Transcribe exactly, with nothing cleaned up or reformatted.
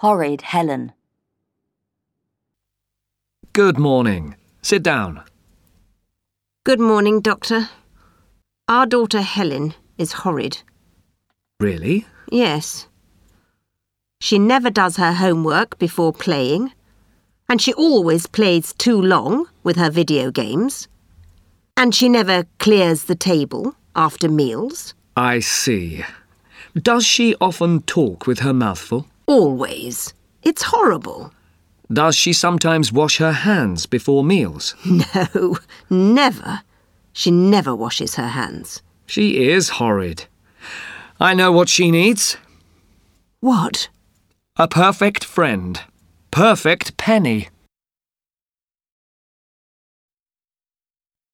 Horrid Helen. Good morning. Sit down. Good morning, Doctor. Our daughter Helen is horrid. Really? Yes. She never does her homework before playing, and she always plays too long with her video games, and she never clears the table after meals. I see. Does she often talk with her mouth full? Always. It's horrible. Does she sometimes wash her hands before meals? No, never. She never washes her hands. She is horrid. I know what she needs. What? A perfect friend. Perfect Penny.